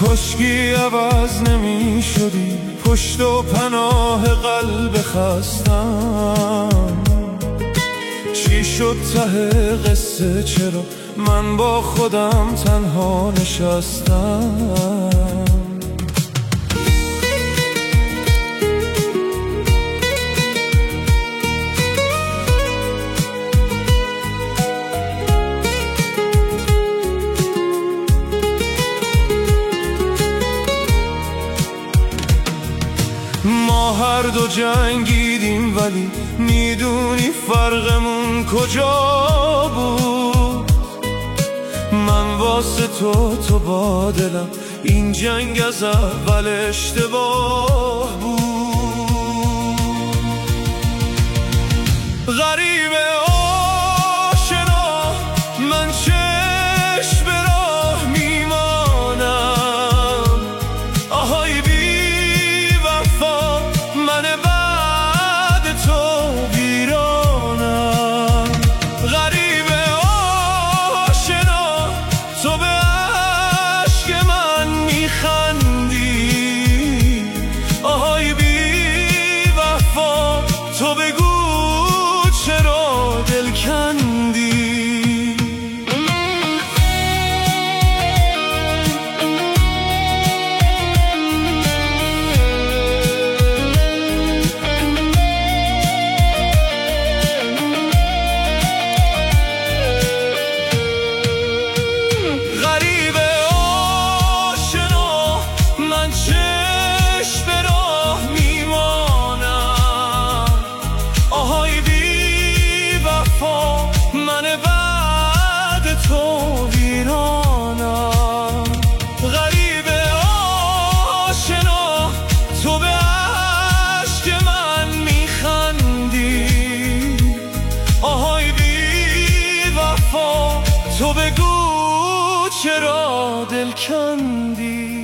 کاشکی عوض نمی شدی پشت و پناه قلب خستم. چی شد ته قصه؟ چرا من با خودم تنها نشستم؟ ما هر دو جنگیدیم ولی میدونی فرقمون کجا بود؟ من واسه تو با دلم، این جنگ از اول اشتباه بود. غریبه آشنا من چشم به راه میمانم، آهای بی وفا من بعد تو ویرانم. غریبه آشنا تو به عشق من میخندی، آهای بی وفا تو بگو چرا دل کندی؟ غریبه آشنا من چشم به راه میمانم، آهای بی وفا من بعد تو ویرانم. غریبه آشنا تو به عشق من میخندی، آهای بی وفا تو بگو چرا دل کندی؟